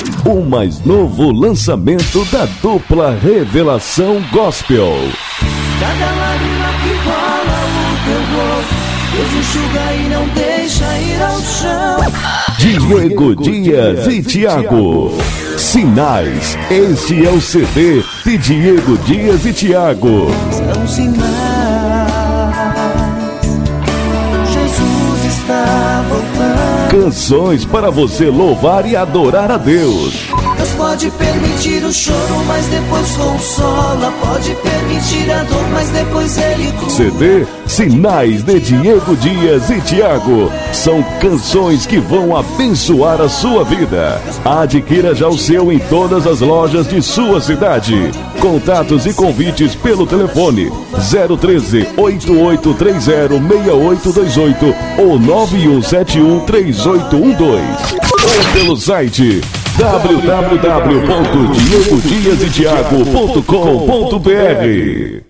o mais novo lançamento da dupla Revelação Gospel. Cada lágrima que rola o teu rosto, Deus enxuga e não deixa ir ao chão. Diego Dias e Thiago. Sinais. Este é o CD de Diego Dias e Thiago. São sinais. Jesus está voltando. Canções para você louvar e adorar a Deus. Deus pode permitir o choro, mas depois consola. Pode permitir a dor, mas depois Ele cura. CD Sinais de Diego Dias e Thiago. São canções que vão abençoar a sua vida. Adquira já o seu em todas as lojas de sua cidade. Contatos e convites pelo telefone 013-8830-6828 ou 9171-3812 ou pelo site www.diegodiasetiago.com.br.